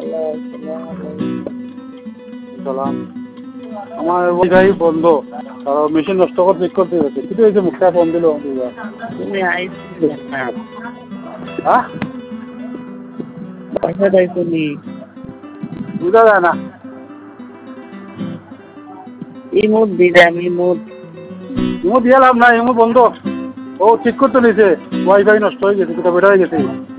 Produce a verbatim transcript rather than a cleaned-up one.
সালাম। আমার ওয়াইফাই বন্ধ, মেশিন নষ্ট করে চেক করতে গেছে। কিন্তু এই যে মুখটা ফোন দিল তুমি আইসি না হ্যাঁ পয়সা দেয় তুমি বুঝা যায় না। ইমোট দিলাম ইমোট ইমো দিয়ে লাভ নাই, ইমো বন্ধ। ও ঠিক করতে নিয়েছে, ওয়াইফাই নষ্ট হয়ে গেছে, কোথাও বেটা হয়ে গেছে।